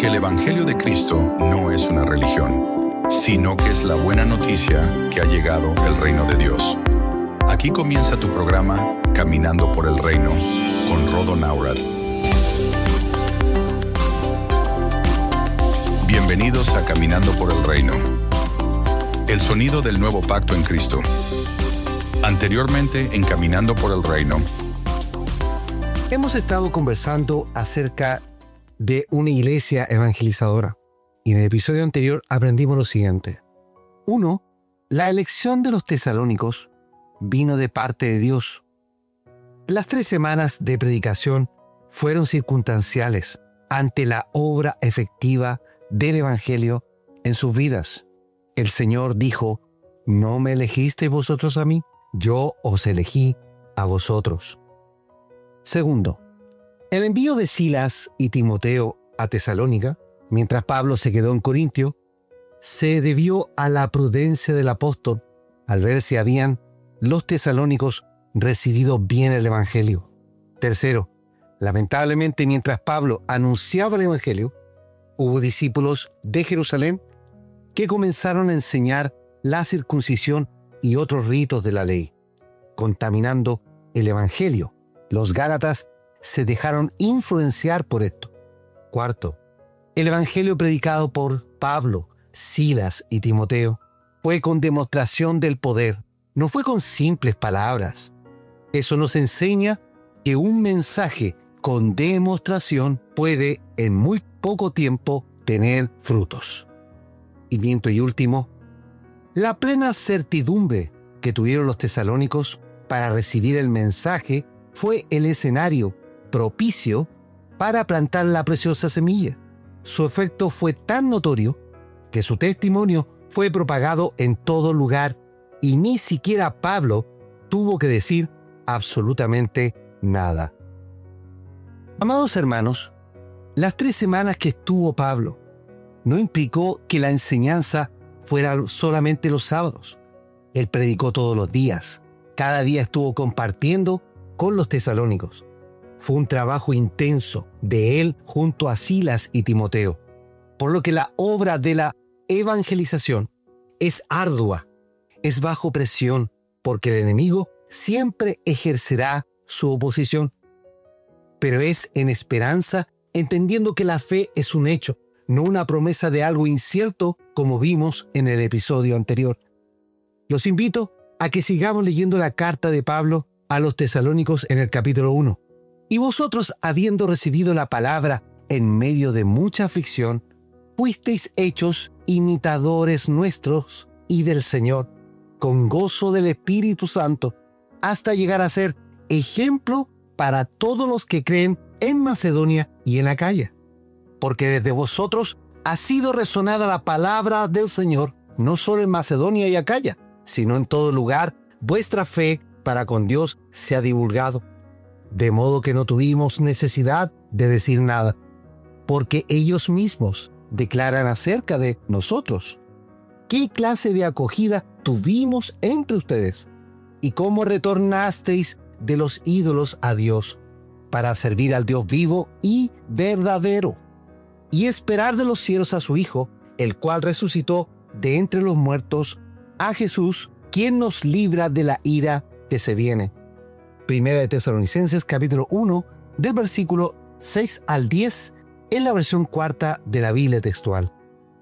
que el Evangelio de Cristo no es una religión, sino que es la buena noticia que ha llegado el reino de Dios. Aquí comienza tu programa Caminando por el Reino con Rodo Naurad. Bienvenidos a Caminando por el Reino. El sonido del nuevo pacto en Cristo. Anteriormente en Caminando por el Reino. Hemos estado conversando acerca de una iglesia evangelizadora. Y en el episodio anterior aprendimos lo siguiente. 1. La elección de los tesalónicos vino de parte de Dios. Las 3 semanas de predicación fueron circunstanciales ante la obra efectiva del Evangelio en sus vidas. El Señor dijo: ¿no me elegisteis vosotros a mí? Yo os elegí a vosotros. 2. El envío de Silas y Timoteo a Tesalónica, mientras Pablo se quedó en Corintio, se debió a la prudencia del apóstol al ver si habían los tesalónicos recibido bien el Evangelio. 3. Lamentablemente, mientras Pablo anunciaba el Evangelio, hubo discípulos de Jerusalén que comenzaron a enseñar la circuncisión y otros ritos de la ley, contaminando el Evangelio. Los gálatas se dejaron influenciar por esto. 4. El Evangelio predicado por Pablo, Silas y Timoteo fue con demostración del poder, no fue con simples palabras. Eso nos enseña que un mensaje con demostración puede en muy poco tiempo tener frutos. Y quinto y último, la plena certidumbre que tuvieron los tesalónicos para recibir el mensaje fue el escenario propicio para plantar la preciosa semilla. Su efecto fue tan notorio que su testimonio fue propagado en todo lugar y ni siquiera Pablo tuvo que decir absolutamente nada. Amados hermanos, las 3 semanas que estuvo Pablo no implicó que la enseñanza fuera solamente los sábados. Él predicó todos los días. Cada día estuvo compartiendo con los tesalónicos. Fue un trabajo intenso de él junto a Silas y Timoteo, por lo que la obra de la evangelización es ardua, es bajo presión, porque el enemigo siempre ejercerá su oposición. Pero es en esperanza, entendiendo que la fe es un hecho, no una promesa de algo incierto, como vimos en el episodio anterior. Los invito a que sigamos leyendo la carta de Pablo a los tesalónicos en el capítulo 1. Y vosotros, habiendo recibido la palabra en medio de mucha aflicción, fuisteis hechos imitadores nuestros y del Señor, con gozo del Espíritu Santo, hasta llegar a ser ejemplo para todos los que creen en Macedonia y en Acaya. Porque desde vosotros ha sido resonada la palabra del Señor, no solo en Macedonia y Acaya, sino en todo lugar vuestra fe para con Dios se ha divulgado. De modo que no tuvimos necesidad de decir nada, porque ellos mismos declaran acerca de nosotros qué clase de acogida tuvimos entre ustedes y cómo retornasteis de los ídolos a Dios para servir al Dios vivo y verdadero y esperar de los cielos a su Hijo, el cual resucitó de entre los muertos, a Jesús, quien nos libra de la ira que se viene. Primera de Tesalonicenses capítulo 1 del versículo 6 al 10 en la versión 4 de la Biblia textual.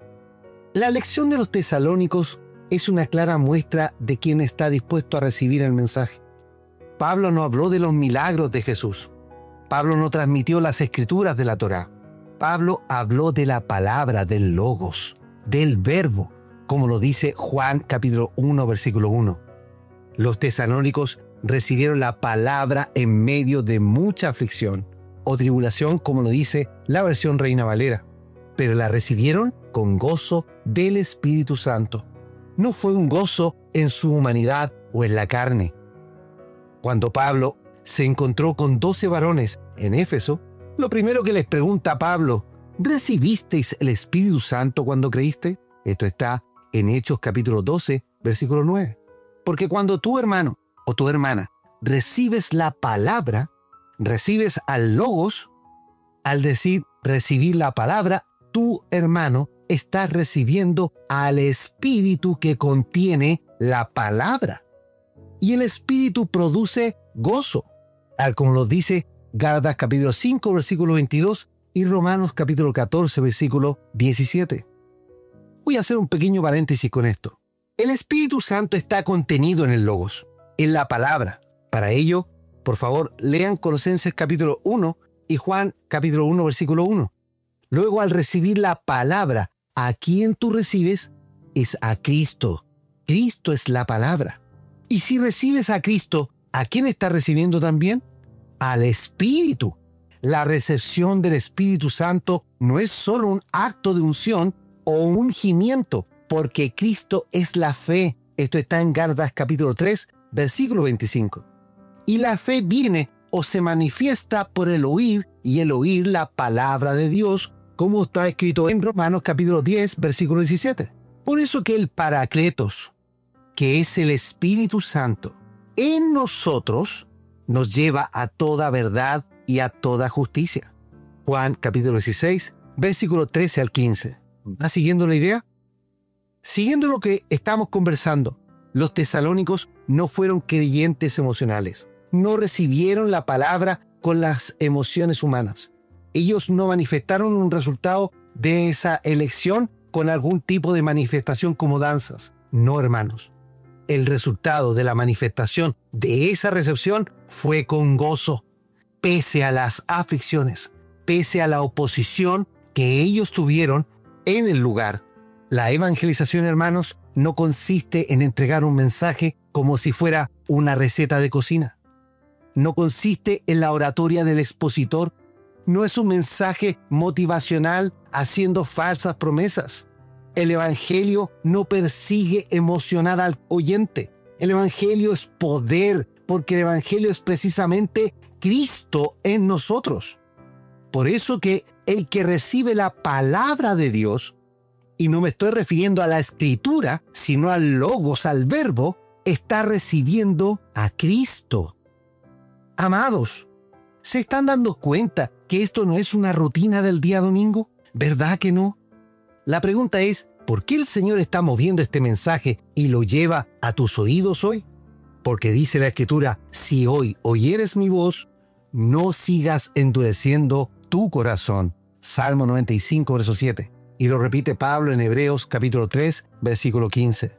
La elección de los tesalónicos es una clara muestra de quién está dispuesto a recibir el mensaje. Pablo no habló de los milagros de Jesús. Pablo no transmitió las escrituras de la Torá. Pablo habló de la palabra, del logos, del verbo, como lo dice Juan capítulo 1 versículo 1. Los tesalónicos recibieron la palabra en medio de mucha aflicción o tribulación, como lo dice la versión Reina Valera, pero la recibieron con gozo del Espíritu Santo. No fue un gozo en su humanidad o en la carne. Cuando Pablo se encontró con 12 varones en Éfeso, lo primero que les pregunta a Pablo: ¿recibisteis el Espíritu Santo cuando creíste? Esto está en Hechos capítulo 12, versículo 9. Porque cuando tu hermano o tu hermana recibes la palabra, recibes al logos, al decir recibir la palabra, tú, hermano, estás recibiendo al Espíritu que contiene la palabra. Y el Espíritu produce gozo, tal como lo dice Gálatas capítulo 5, versículo 22 y Romanos capítulo 14, versículo 17. Voy a hacer un pequeño paréntesis con esto. El Espíritu Santo está contenido en el Logos, en la palabra. Para ello, por favor, lean Colosenses capítulo 1 y Juan capítulo 1, versículo 1. Luego, al recibir la palabra, ¿a quién tú recibes? Es a Cristo. Cristo es la palabra. Y si recibes a Cristo, ¿a quién estás recibiendo también? Al Espíritu. La recepción del Espíritu Santo no es solo un acto de unción o un ungimiento, porque Cristo es la fe. Esto está en Gálatas capítulo 3, versículo 25. Y la fe viene o se manifiesta por el oír, y el oír la palabra de Dios, como está escrito en Romanos capítulo 10, versículo 17. Por eso que el Paracletos, que es el Espíritu Santo, en nosotros nos lleva a toda verdad y a toda justicia. Juan capítulo 16, versículo 13 al 15. ¿Va siguiendo la idea? Siguiendo lo que estamos conversando, los tesalónicos no fueron creyentes emocionales. No recibieron la palabra con las emociones humanas. Ellos no manifestaron un resultado de esa elección con algún tipo de manifestación como danzas. No, hermanos. El resultado de la manifestación de esa recepción fue con gozo, pese a las aflicciones, pese a la oposición que ellos tuvieron en el lugar. La evangelización, hermanos, no consiste en entregar un mensaje como si fuera una receta de cocina. No consiste en la oratoria del expositor. No es un mensaje motivacional haciendo falsas promesas. El Evangelio no persigue emocionar al oyente. El Evangelio es poder, porque el Evangelio es precisamente Cristo en nosotros. Por eso que el que recibe la palabra de Dios, y no me estoy refiriendo a la escritura, sino al logos, al verbo, está recibiendo a Cristo. Amados, ¿se están dando cuenta que esto no es una rutina del día domingo? ¿Verdad que no? La pregunta es, ¿por qué el Señor está moviendo este mensaje y lo lleva a tus oídos hoy? Porque dice la Escritura, si hoy oyeres mi voz, no sigas endureciendo tu corazón. Salmo 95, verso 7. Y lo repite Pablo en Hebreos capítulo 3, versículo 15.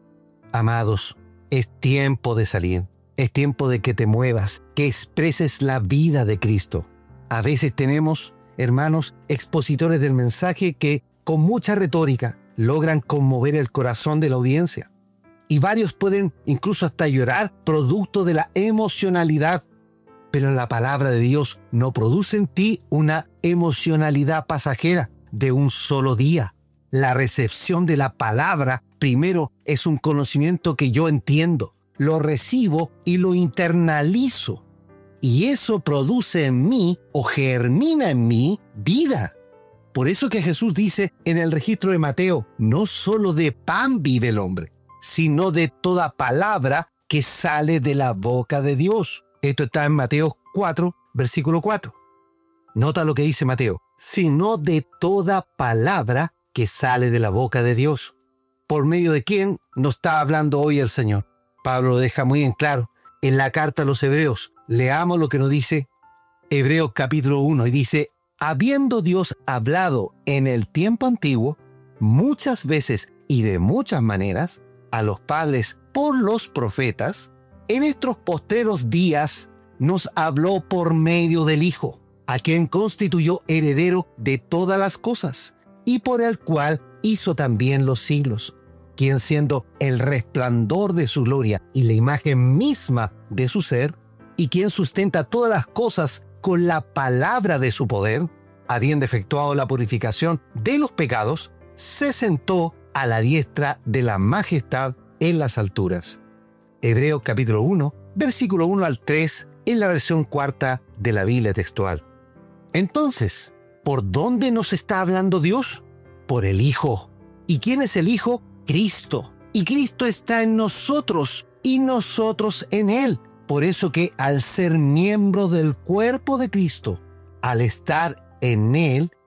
Amados, es tiempo de salir. Es tiempo de que te muevas, que expreses la vida de Cristo. A veces tenemos, hermanos, expositores del mensaje que, con mucha retórica, logran conmover el corazón de la audiencia. Y varios pueden incluso hasta llorar producto de la emocionalidad. Pero la palabra de Dios no produce en ti una emocionalidad pasajera de un solo día. La recepción de la palabra primero es un conocimiento que yo entiendo, lo recibo y lo internalizo. Y eso produce en mí o germina en mí vida. Por eso que Jesús dice en el registro de Mateo, no solo de pan vive el hombre, sino de toda palabra que sale de la boca de Dios. Esto está en Mateo 4, versículo 4. Nota lo que dice Mateo, sino de toda palabra que sale de la boca de Dios. ¿Por medio de quién nos está hablando hoy el Señor? Pablo lo deja muy en claro en la carta a los Hebreos. Leamos lo que nos dice Hebreos capítulo 1 y dice, habiendo Dios hablado en el tiempo antiguo, muchas veces y de muchas maneras, a los padres por los profetas, en estos postreros días nos habló por medio del Hijo, a quien constituyó heredero de todas las cosas, y por el cual hizo también los siglos, quien siendo el resplandor de su gloria y la imagen misma de su ser, y quien sustenta todas las cosas con la palabra de su poder, habiendo efectuado la purificación de los pecados, se sentó a la diestra de la majestad en las alturas. Hebreos capítulo 1, versículo 1 al 3, en la versión cuarta de la Biblia textual. Entonces, ¿por dónde nos está hablando Dios? Por el Hijo. ¿Y quién es el Hijo? Cristo. Y Cristo está en nosotros y nosotros en Él. Por eso que al ser miembro del cuerpo de Cristo, al estar en Él,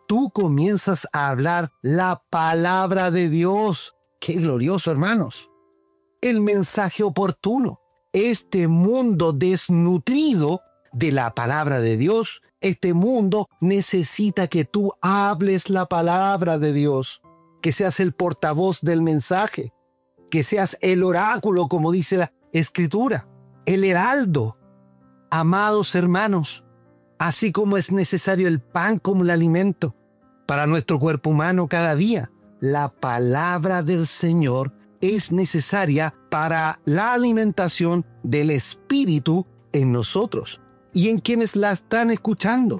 tú comienzas a hablar la palabra de Dios. ¡Qué glorioso, hermanos! El mensaje oportuno. Este mundo desnutrido de la palabra de Dios, este mundo necesita que tú hables la palabra de Dios, que seas el portavoz del mensaje, que seas el oráculo, como dice la Escritura, el heraldo. Amados hermanos, así como es necesario el pan como el alimento para nuestro cuerpo humano cada día, la palabra del Señor es necesaria para la alimentación del Espíritu en nosotros y en quienes la están escuchando.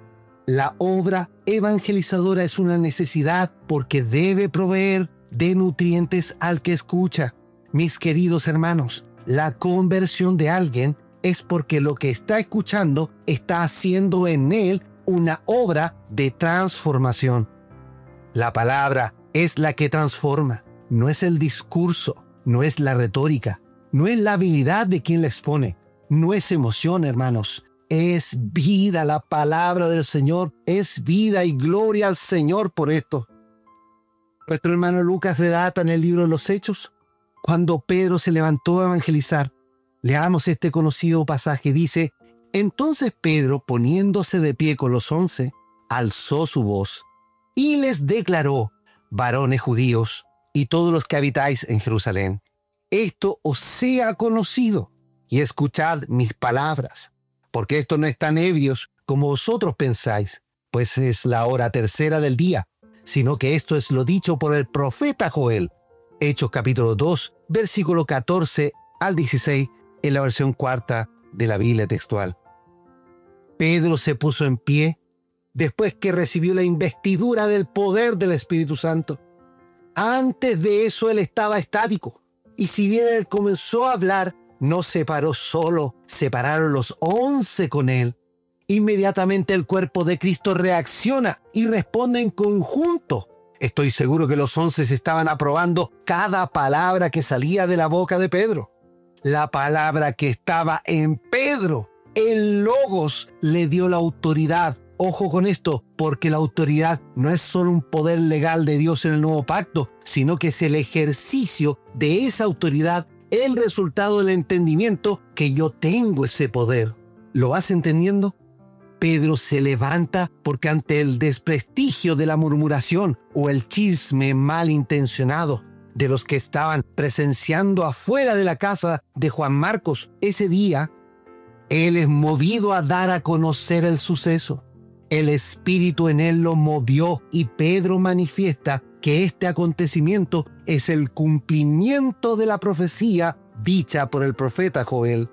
La obra evangelizadora es una necesidad porque debe proveer de nutrientes al que escucha. Mis queridos hermanos, la conversión de alguien es porque lo que está escuchando está haciendo en él una obra de transformación. La palabra es la que transforma, no es el discurso, no es la retórica, no es la habilidad de quien la expone, no es emoción, hermanos, es vida. La palabra del Señor es vida y gloria al Señor por esto. Nuestro hermano Lucas relata en el libro de los Hechos, cuando Pedro se levantó a evangelizar. Leamos este conocido pasaje, dice: entonces Pedro, poniéndose de pie con los 11, alzó su voz y les declaró: varones judíos y todos los que habitáis en Jerusalén, esto os sea conocido y escuchad mis palabras, porque estos no están ebrios como vosotros pensáis, pues es la hora tercera del día, sino que esto es lo dicho por el profeta Joel. Hechos capítulo 2, versículo 14 al 16, en la versión cuarta de la Biblia textual. Pedro se puso en pie después que recibió la investidura del poder del Espíritu Santo. Antes de eso él estaba estático, y si bien él comenzó a hablar, no se paró solo, se pararon los 11 con él. Inmediatamente el cuerpo de Cristo reacciona y responde en conjunto. Estoy seguro que los 11 estaban aprobando cada palabra que salía de la boca de Pedro. La palabra que estaba en Pedro, el Logos, le dio la autoridad. Ojo con esto, porque la autoridad no es solo un poder legal de Dios en el nuevo pacto, sino que es el ejercicio de esa autoridad, el resultado del entendimiento que yo tengo ese poder. ¿Lo vas entendiendo? Pedro se levanta porque ante el desprestigio de la murmuración o el chisme malintencionado de los que estaban presenciando afuera de la casa de Juan Marcos ese día, él es movido a dar a conocer el suceso. El Espíritu en él lo movió y Pedro manifiesta que este acontecimiento es el cumplimiento de la profecía dicha por el profeta Joel.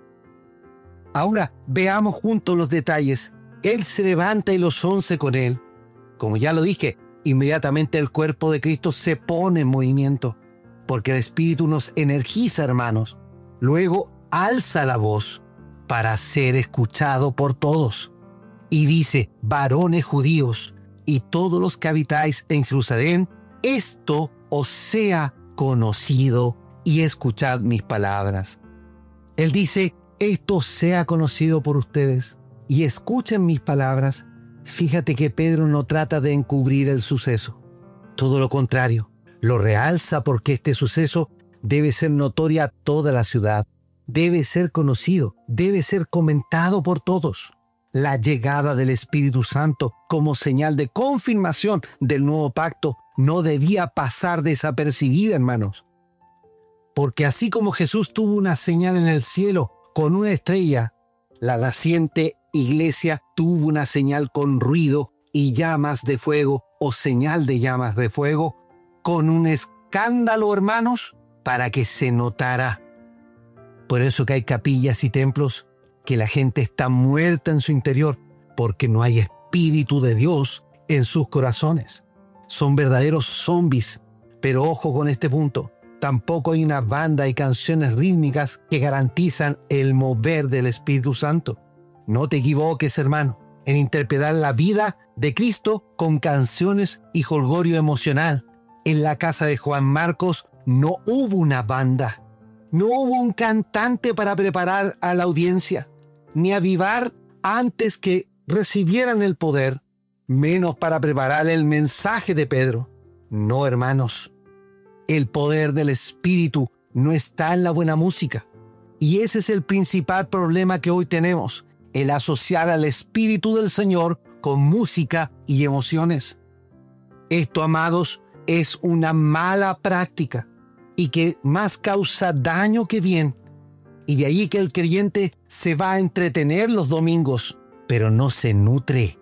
Ahora veamos juntos los detalles. Él se levanta y los 11 con él. Como ya lo dije, inmediatamente el cuerpo de Cristo se pone en movimiento, porque el Espíritu nos energiza, hermanos. Luego alza la voz para ser escuchado por todos. Y dice: varones judíos y todos los que habitáis en Jerusalén, esto os sea conocido y escuchad mis palabras. Él dice: esto sea conocido por ustedes y escuchen mis palabras. Fíjate que Pedro no trata de encubrir el suceso. Todo lo contrario, lo realza porque este suceso debe ser notorio a toda la ciudad, debe ser conocido, debe ser comentado por todos. La llegada del Espíritu Santo como señal de confirmación del nuevo pacto no debía pasar desapercibida, hermanos. Porque así como Jesús tuvo una señal en el cielo con una estrella, la naciente iglesia tuvo una señal con ruido y llamas de fuego o señal de llamas de fuego, con un escándalo, hermanos, para que se notara. Por eso que hay capillas y templos que la gente está muerta en su interior, porque no hay Espíritu de Dios en sus corazones. Son verdaderos zombies. Pero ojo con este punto, tampoco hay una banda y canciones rítmicas que garantizan el mover del Espíritu Santo. No te equivoques, hermano, en interpretar la vida de Cristo con canciones y jolgorio emocional. En la casa de Juan Marcos no hubo una banda, no hubo un cantante para preparar a la audiencia, ni avivar antes que recibieran el poder. menos para preparar el mensaje de Pedro. No, hermanos, el poder del Espíritu no está en la buena música. Y ese es el principal problema que hoy tenemos, el asociar al Espíritu del Señor con música y emociones. Esto, amados, es una mala práctica y que más causa daño que bien. Y de ahí que el creyente se va a entretener los domingos, pero no se nutre.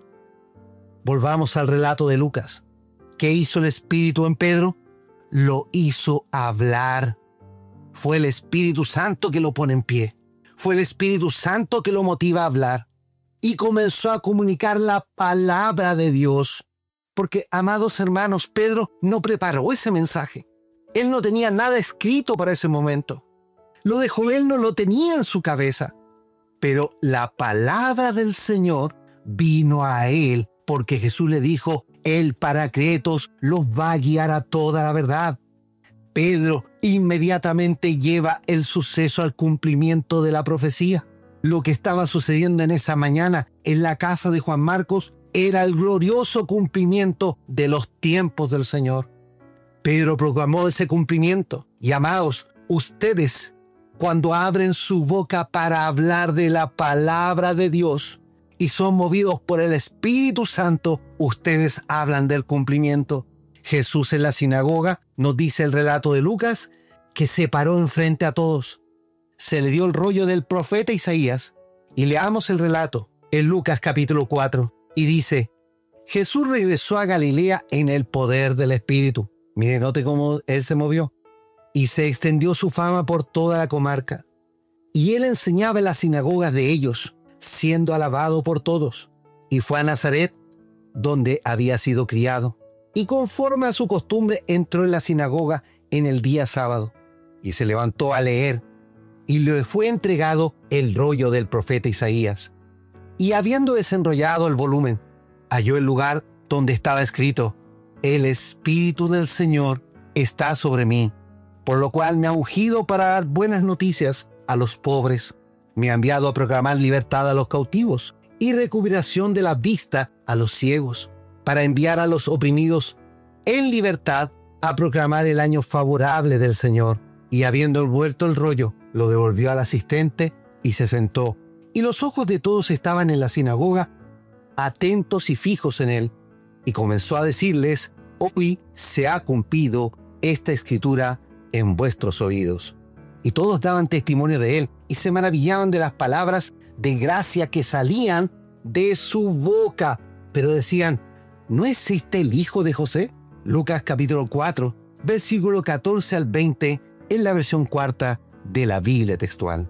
Volvamos al relato de Lucas. ¿Qué hizo el Espíritu en Pedro? Lo hizo hablar. Fue el Espíritu Santo que lo pone en pie. Fue el Espíritu Santo que lo motiva a hablar. Y comenzó a comunicar la palabra de Dios. Porque, amados hermanos, Pedro no preparó ese mensaje. Él no tenía nada escrito para ese momento. Lo de Joel no lo tenía en su cabeza. Pero la palabra del Señor vino a él porque Jesús le dijo, el Paracletos los va a guiar a toda la verdad. Pedro inmediatamente lleva el suceso al cumplimiento de la profecía. Lo que estaba sucediendo en esa mañana en la casa de Juan Marcos era el glorioso cumplimiento de los tiempos del Señor. Pedro proclamó ese cumplimiento. Y amados, ustedes, cuando abren su boca para hablar de la palabra de Dios y son movidos por el Espíritu Santo, ustedes hablan del cumplimiento. Jesús en la sinagoga, nos dice el relato de Lucas, que se paró enfrente a todos. Se le dio el rollo del profeta Isaías. Y leamos el relato en Lucas capítulo 4. Y dice, Jesús regresó a Galilea en el poder del Espíritu. Mire, note cómo él se movió. Y se extendió su fama por toda la comarca. Y él enseñaba en las sinagogas de ellos, siendo alabado por todos. Y fue a Nazaret, donde había sido criado. Y conforme a su costumbre entró en la sinagoga en el día sábado. Y se levantó a leer. Y le fue entregado el rollo del profeta Isaías. Y habiendo desenrollado el volumen, halló el lugar donde estaba escrito, el Espíritu del Señor está sobre mí, por lo cual me ha ungido para dar buenas noticias a los pobres. Me ha enviado a proclamar libertad a los cautivos y recuperación de la vista a los ciegos, para enviar a los oprimidos en libertad a proclamar el año favorable del Señor. Y habiendo envuelto el rollo, lo devolvió al asistente y se sentó. Y los ojos de todos estaban en la sinagoga, atentos y fijos en él. Y comenzó a decirles, hoy se ha cumplido esta escritura en vuestros oídos. Y todos daban testimonio de él y se maravillaban de las palabras de gracia que salían de su boca. Pero decían, ¿no es este el hijo de José? Lucas capítulo 4, versículo 14 al 20, en la versión cuarta de la Biblia textual.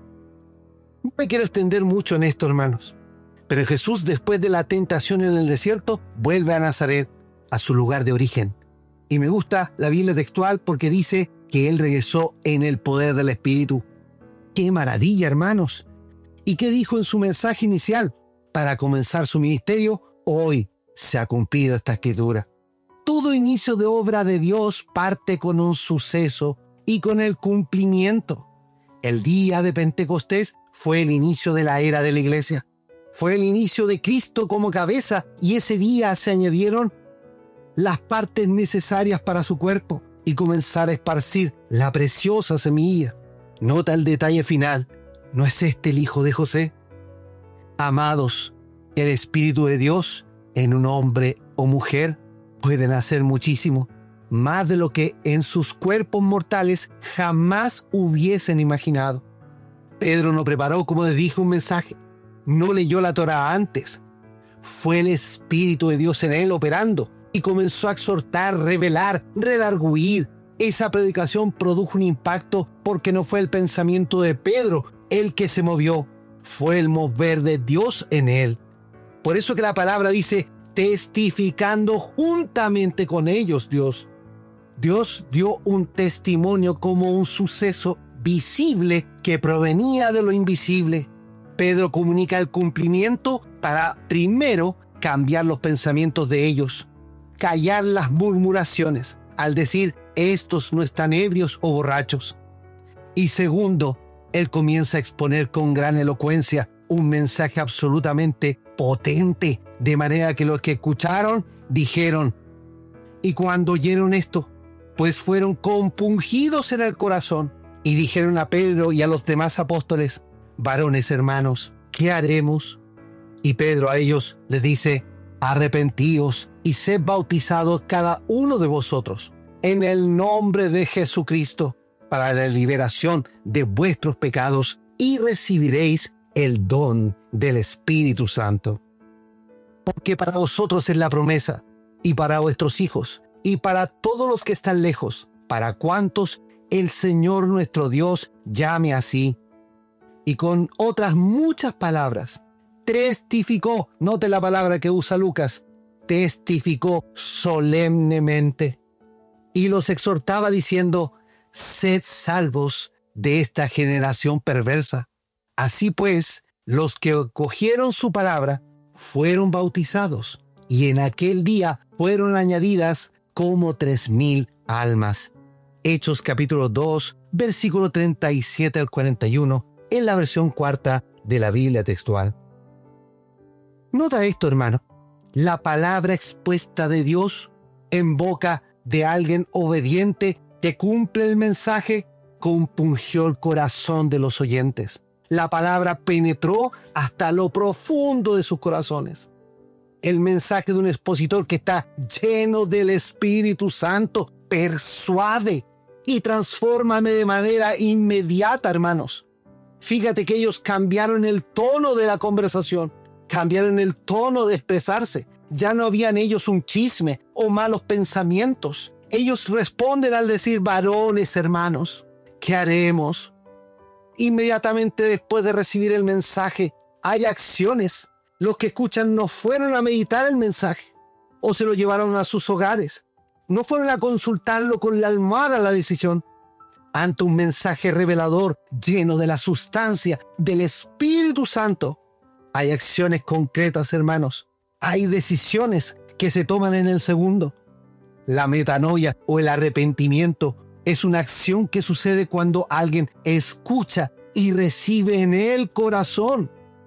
No me quiero extender mucho en esto, hermanos. Pero Jesús, después de la tentación en el desierto, vuelve a Nazaret, a su lugar de origen. Y me gusta la Biblia textual porque dice que Él regresó en el poder del Espíritu. ¡Qué maravilla, hermanos! ¿Y qué dijo en su mensaje inicial? Para comenzar su ministerio, hoy se ha cumplido esta escritura. Todo inicio de obra de Dios parte con un suceso y con el cumplimiento. El día de Pentecostés fue el inicio de la era de la iglesia. Fue el inicio de Cristo como cabeza y ese día se añadieron las partes necesarias para su cuerpo y comenzar a esparcir la preciosa semilla. Nota el detalle final. ¿No es este el hijo de José? Amados, el Espíritu de Dios en un hombre o mujer pueden hacer muchísimo, más de lo que en sus cuerpos mortales jamás hubiesen imaginado. Pedro no preparó, como les dije, un mensaje. No leyó la Torá antes. Fue el Espíritu de Dios en él operando y comenzó a exhortar, revelar, redarguir. Esa predicación produjo un impacto porque no fue el pensamiento de Pedro el que se movió, fue el mover de Dios en él. Por eso que la palabra dice, testificando juntamente con ellos Dios. Dios dio un testimonio como un suceso visible que provenía de lo invisible. Pedro comunica el cumplimiento para, primero, cambiar los pensamientos de ellos, callar las murmuraciones, al decir, estos no están ebrios o borrachos. Y segundo, él comienza a exponer con gran elocuencia un mensaje absolutamente potente, De manera que los que escucharon dijeron, y cuando oyeron esto, pues fueron compungidos en el corazón, y dijeron a Pedro y a los demás apóstoles, varones hermanos, ¿qué haremos? Y Pedro a ellos les dice, arrepentíos y sed bautizados cada uno de vosotros en el nombre de Jesucristo para la liberación de vuestros pecados y recibiréis el don del Espíritu Santo. Porque para vosotros es la promesa, y para vuestros hijos, y para todos los que están lejos, para cuantos el Señor nuestro Dios llame así. Y con otras muchas palabras, testificó, note la palabra que usa Lucas, testificó solemnemente, y los exhortaba diciendo, sed salvos de esta generación perversa. Así pues, los que acogieron su palabra fueron bautizados, y en aquel día fueron añadidas como 3,000 almas. Hechos capítulo 2, versículo 37 al 41, en la versión cuarta de la Biblia textual. Nota esto, hermano. La palabra expuesta de Dios en boca de alguien obediente que cumple el mensaje compungió el corazón de los oyentes. La palabra penetró hasta lo profundo de sus corazones. El mensaje de un expositor que está lleno del Espíritu Santo persuade y transforma de manera inmediata, hermanos. Fíjate que ellos cambiaron el tono de la conversación, cambiaron el tono de expresarse. Ya no habían ellos un chisme o malos pensamientos. Ellos responden al decir, varones hermanos, ¿qué haremos? Inmediatamente después de recibir el mensaje, hay acciones. Los que escuchan no fueron a meditar el mensaje o se lo llevaron a sus hogares. No fueron a consultarlo con la almohada la decisión. Ante un mensaje revelador lleno de la sustancia del Espíritu Santo, hay acciones concretas, hermanos. Hay decisiones que se toman en el segundo. La metanoia o el arrepentimiento es una acción que sucede cuando alguien escucha y recibe en el corazón.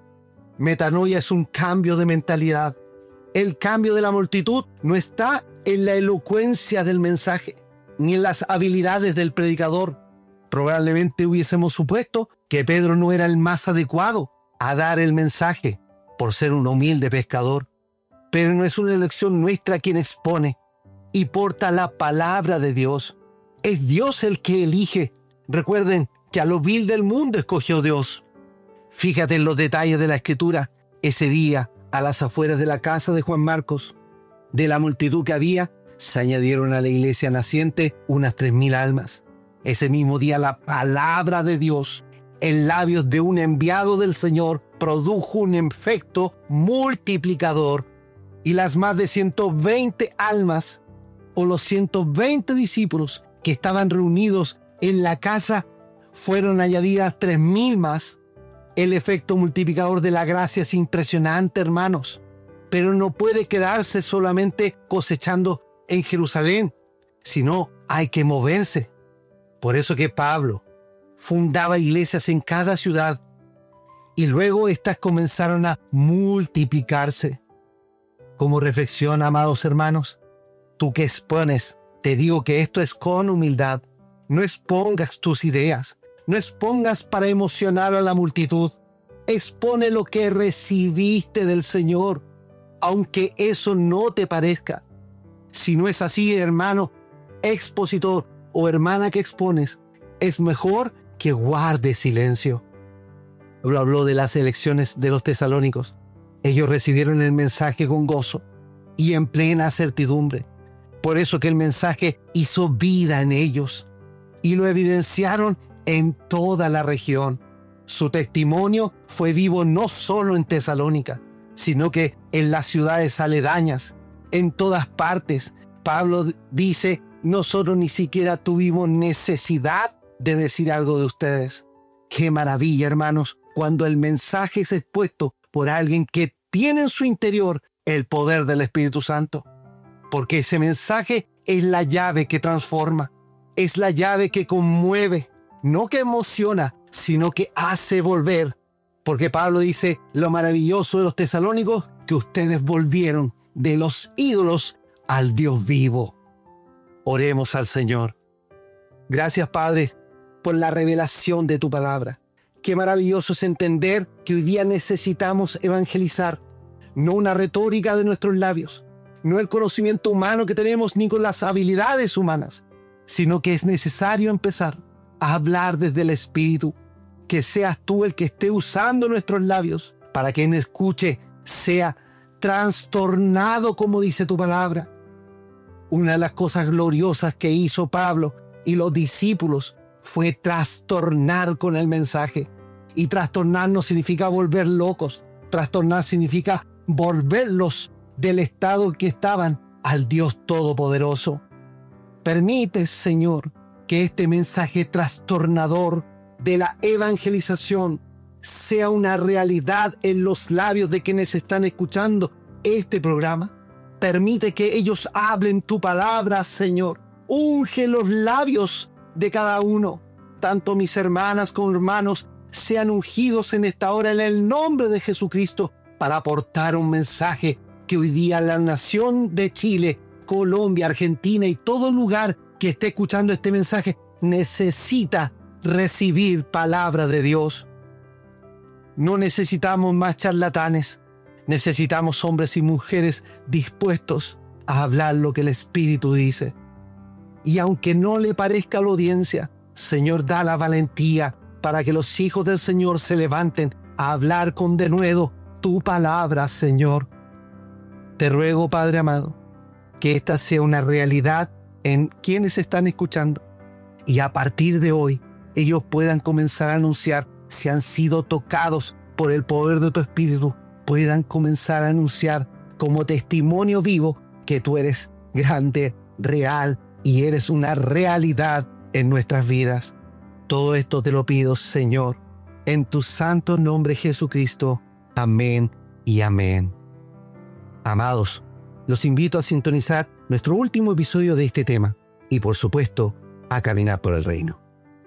Metanoia es un cambio de mentalidad. El cambio de la multitud no está en la elocuencia del mensaje, ni en las habilidades del predicador. Probablemente hubiésemos supuesto que Pedro no era el más adecuado a dar el mensaje por ser un humilde pescador. Pero no es una elección nuestra quien expone y porta la palabra de Dios. Es Dios el que elige. Recuerden que a lo vil del mundo escogió Dios. Fíjate en los detalles de la Escritura. Ese día, a las afueras de la casa de Juan Marcos, de la multitud que había, se añadieron a la iglesia naciente unas 3,000 almas. Ese mismo día la palabra de Dios, en labios de un enviado del Señor, produjo un efecto multiplicador. Y las más de 120 almas, o los 120 discípulos que estaban reunidos en la casa, fueron añadidas 3,000 más. El efecto multiplicador de la gracia es impresionante, hermanos. Pero no puede quedarse solamente cosechando en Jerusalén, sino hay que moverse. Por eso que Pablo fundaba iglesias en cada ciudad y luego éstas comenzaron a multiplicarse. Como reflexión, amados hermanos, tú que expones, te digo que esto es con humildad. No expongas tus ideas, no expongas para emocionar a la multitud. Expone lo que recibiste del Señor, aunque eso no te parezca. Si no es así, hermano, expositor o hermana que expones, es mejor que guardes silencio. Pablo habló de las elecciones de los tesalónicos. Ellos recibieron el mensaje con gozo y en plena certidumbre. Por eso que el mensaje hizo vida en ellos y lo evidenciaron en toda la región. Su testimonio fue vivo no solo en Tesalónica, sino que en las ciudades aledañas, en todas partes. Pablo dice, nosotros ni siquiera tuvimos necesidad de decir algo de ustedes. ¡Qué maravilla, hermanos! Cuando el mensaje es expuesto por alguien que tiene en su interior el poder del Espíritu Santo. Porque ese mensaje es la llave que transforma, es la llave que conmueve, no que emociona, sino que hace volver Porque Pablo dice, lo maravilloso de los tesalónicos, que ustedes volvieron de los ídolos al Dios vivo. Oremos al Señor. Gracias, Padre, por la revelación de tu palabra. Qué maravilloso es entender que hoy día necesitamos evangelizar, no una retórica de nuestros labios, no el conocimiento humano que tenemos ni con las habilidades humanas, sino que es necesario empezar a hablar desde el Espíritu, que seas tú el que esté usando nuestros labios para que quien escuche sea trastornado, como dice tu palabra. Una de las cosas gloriosas que hizo Pablo y los discípulos fue trastornar con el mensaje. Y trastornar no significa volver locos. Trastornar significa volverlos del estado en que estaban al Dios Todopoderoso. Permite, Señor, que este mensaje trastornador de la evangelización sea una realidad en los labios de quienes están escuchando este programa. Permite que ellos hablen tu palabra, Señor. Unge los labios de cada uno. Tanto mis hermanas como hermanos sean ungidos en esta hora en el nombre de Jesucristo para aportar un mensaje que hoy día la nación de Chile, Colombia, Argentina y todo lugar que esté escuchando este mensaje necesita recibir palabra de Dios. No necesitamos más charlatanes. Necesitamos hombres y mujeres dispuestos a hablar lo que el Espíritu dice. Y aunque no le parezca a la audiencia, Señor, da la valentía para que los hijos del Señor se levanten a hablar con denuedo tu palabra, Señor. Te ruego, Padre amado, que esta sea una realidad en quienes están escuchando. Y a partir de hoy, ellos puedan comenzar a anunciar, si han sido tocados por el poder de tu Espíritu, puedan comenzar a anunciar como testimonio vivo que tú eres grande, real y eres una realidad en nuestras vidas. Todo esto te lo pido, Señor, en tu santo nombre, Jesucristo. Amén y amén. Amados, los invito a sintonizar nuestro último episodio de este tema y, por supuesto, a caminar por el reino.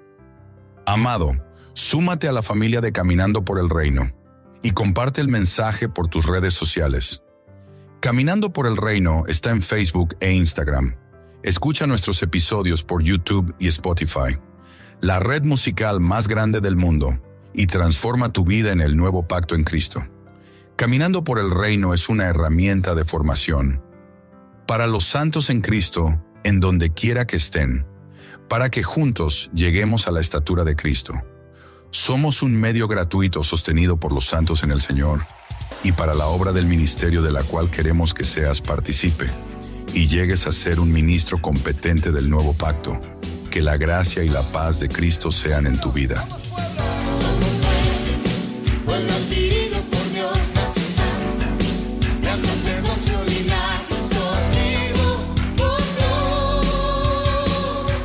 Amado, súmate a la familia de Caminando por el Reino y comparte el mensaje por tus redes sociales. Caminando por el Reino está en Facebook e Instagram. Escucha nuestros episodios por YouTube y Spotify, la red musical más grande del mundo, y transforma tu vida en el nuevo pacto en Cristo. Caminando por el Reino es una herramienta de formación para los santos en Cristo, en donde quiera que estén, para que juntos lleguemos a la estatura de Cristo. Somos un medio gratuito sostenido por los santos en el Señor y para la obra del ministerio de la cual queremos que seas partícipe y llegues a ser un ministro competente del nuevo pacto. Que la gracia y la paz de Cristo sean en tu vida. Pueblo adquirido por Dios, nación santa, gran sacerdocio, linaje escogido por Dios.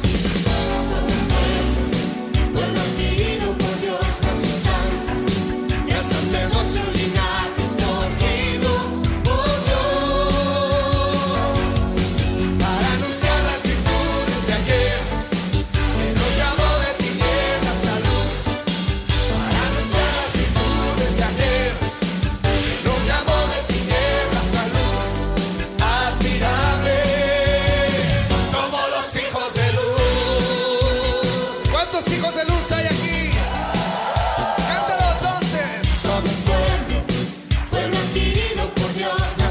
Somos pueblo adquirido por Dios, nación santa, gran sacerdocio, linaje escogido por Dios. Para anunciar las virtudes de aquel que nos llamó de tinieblas a luz. Para anunciar las virtudes de aquel que nos llamó de tinieblas a luz. Admirable, somos los hijos de luz. ¿Cuántos hijos de luz hay aquí? Cántalo entonces. Somos pueblo adquirido por Dios.